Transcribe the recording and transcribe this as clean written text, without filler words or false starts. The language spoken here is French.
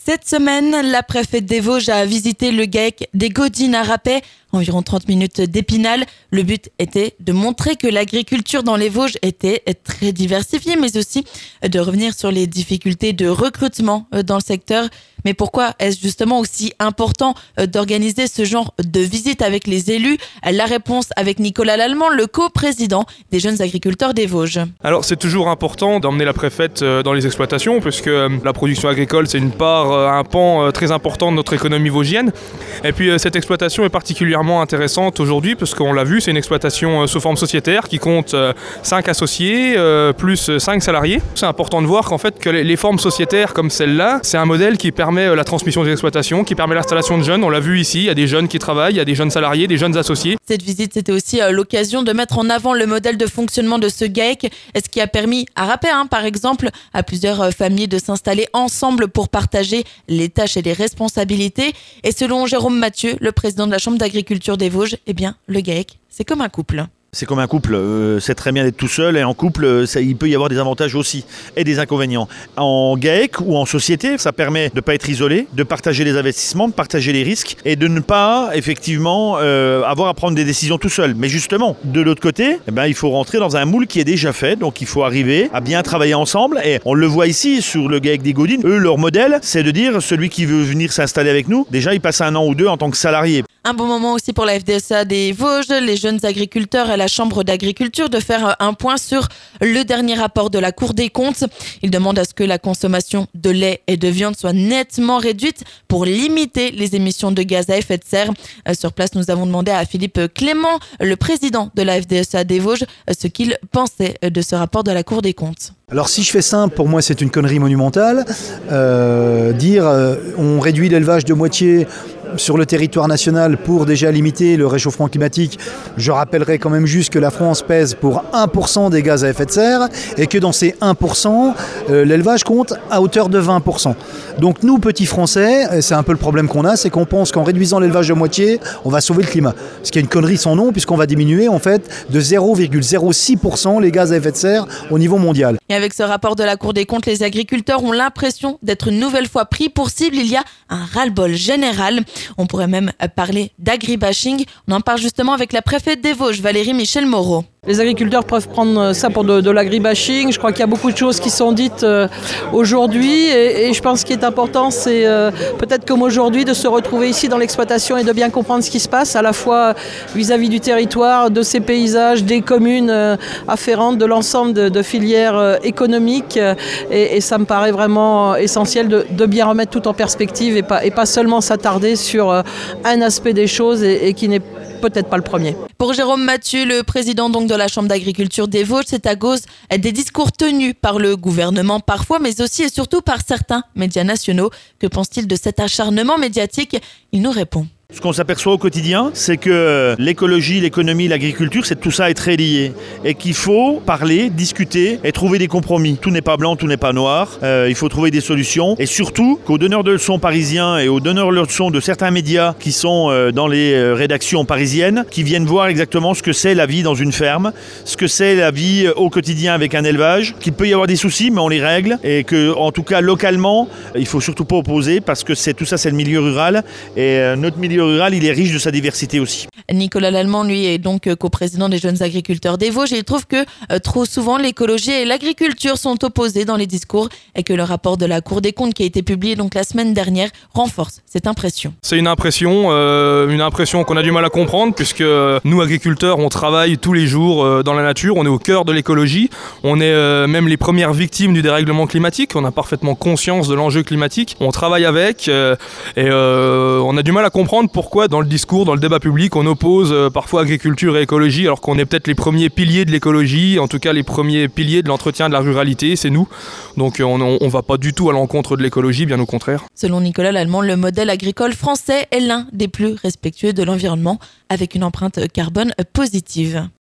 Cette semaine, la préfète des Vosges a visité le GAEC des Gaudines à Rapet, environ 30 minutes d'Épinal. Le but était de montrer que l'agriculture dans les Vosges était très diversifiée, mais aussi de revenir sur les difficultés de recrutement dans le secteur. Mais pourquoi est-ce justement aussi important d'organiser ce genre de visite avec les élus? La réponse avec Nicolas Lallemand, le co-président des jeunes agriculteurs des Vosges. Alors c'est toujours important d'emmener la préfète dans les exploitations, puisque la production agricole c'est une part, un pan très important de notre économie vosgienne. Et puis cette exploitation est particulièrement intéressante aujourd'hui, parce qu'on l'a vu, c'est une exploitation sous forme sociétaire qui compte 5 associés plus 5 salariés. C'est important de voir qu'en fait que les formes sociétaires comme celle-là, c'est un modèle qui permet la transmission des exploitations, qui permet l'installation de jeunes. On l'a vu ici, il y a des jeunes qui travaillent, il y a des jeunes salariés, des jeunes associés. Cette visite, c'était aussi l'occasion de mettre en avant le modèle de fonctionnement de ce GAEC, ce qui a permis à Rapet, par exemple, à plusieurs familles de s'installer ensemble pour partager les tâches et les responsabilités. Et selon Jérôme Mathieu, le président de la Chambre d'agriculture des Vosges, le GAEC, c'est comme un couple. C'est comme un couple, c'est très bien d'être tout seul, et en couple, il peut y avoir des avantages aussi et des inconvénients. En GAEC ou en société, ça permet de ne pas être isolé, de partager les investissements, de partager les risques et de ne pas effectivement avoir à prendre des décisions tout seul. Mais justement, de l'autre côté, il faut rentrer dans un moule qui est déjà fait, donc il faut arriver à bien travailler ensemble. Et on le voit ici sur le GAEC des Gaudines, eux, leur modèle, c'est de dire celui qui veut venir s'installer avec nous, déjà il passe 1 an ou 2 en tant que salarié. Un bon moment aussi pour la FDSA des Vosges, les jeunes agriculteurs et la Chambre d'agriculture de faire un point sur le dernier rapport de la Cour des comptes. Ils demandent à ce que la consommation de lait et de viande soit nettement réduite pour limiter les émissions de gaz à effet de serre. Sur place, nous avons demandé à Philippe Clément, le président de la FDSA des Vosges, ce qu'il pensait de ce rapport de la Cour des comptes. Alors si je fais simple, pour moi c'est une connerie monumentale. On réduit l'élevage de moitié sur le territoire national pour déjà limiter le réchauffement climatique. Je rappellerai quand même juste que la France pèse pour 1% des gaz à effet de serre et que dans ces 1%, l'élevage compte à hauteur de 20%. Donc nous, petits Français, c'est un peu le problème qu'on a, c'est qu'on pense qu'en réduisant l'élevage de moitié, on va sauver le climat. Ce qui est une connerie sans nom, puisqu'on va diminuer en fait de 0,06% les gaz à effet de serre au niveau mondial. Et avec ce rapport de la Cour des comptes, les agriculteurs ont l'impression d'être une nouvelle fois pris pour cible. Il y a un ras-le-bol général. On pourrait même parler d'agribashing. On en parle justement avec la préfète des Vosges, Valérie Michel-Moreau. Les agriculteurs peuvent prendre ça pour de l'agribashing. Je crois qu'il y a beaucoup de choses qui sont dites aujourd'hui et je pense qu'il est important, c'est peut-être comme aujourd'hui, de se retrouver ici dans l'exploitation et de bien comprendre ce qui se passe, à la fois vis-à-vis du territoire, de ses paysages, des communes afférentes, de l'ensemble de filières économiques. Et ça me paraît vraiment essentiel de bien remettre tout en perspective et pas seulement s'attarder sur un aspect des choses et qui n'est peut-être pas le premier. Pour Jérôme Mathieu, le président de la Chambre d'agriculture des Vosges, c'est à cause des discours tenus par le gouvernement parfois, mais aussi et surtout par certains médias nationaux. Que pense-t-il de cet acharnement médiatique? Il nous répond. Ce qu'on s'aperçoit au quotidien, c'est que l'écologie, l'économie, l'agriculture, tout ça est très lié. Et qu'il faut parler, discuter et trouver des compromis. Tout n'est pas blanc, tout n'est pas noir. Il faut trouver des solutions. Et surtout, qu'aux donneurs de leçons parisiens et aux donneurs de leçons de certains médias qui sont dans les rédactions parisiennes, qui viennent voir exactement ce que c'est la vie dans une ferme, ce que c'est la vie au quotidien avec un élevage, qu'il peut y avoir des soucis, mais on les règle. Et que, en tout cas, localement, il ne faut surtout pas opposer parce que tout ça, c'est le milieu rural. Et notre milieu rural, il est riche de sa diversité aussi. Nicolas Lallemand, lui, est donc coprésident des jeunes agriculteurs des Vosges et il trouve que trop souvent l'écologie et l'agriculture sont opposées dans les discours et que le rapport de la Cour des comptes qui a été publié donc la semaine dernière renforce cette impression. C'est une impression qu'on a du mal à comprendre, puisque nous agriculteurs, on travaille tous les jours dans la nature, on est au cœur de l'écologie, on est même les premières victimes du dérèglement climatique, on a parfaitement conscience de l'enjeu climatique, on travaille avec et on a du mal à comprendre pourquoi dans le discours, dans le débat public, on oppose parfois agriculture et écologie, alors qu'on est peut-être les premiers piliers de l'écologie, en tout cas les premiers piliers de l'entretien de la ruralité, c'est nous. Donc on ne va pas du tout à l'encontre de l'écologie, bien au contraire. Selon Nicolas Lallemand, le modèle agricole français est l'un des plus respectueux de l'environnement, avec une empreinte carbone positive.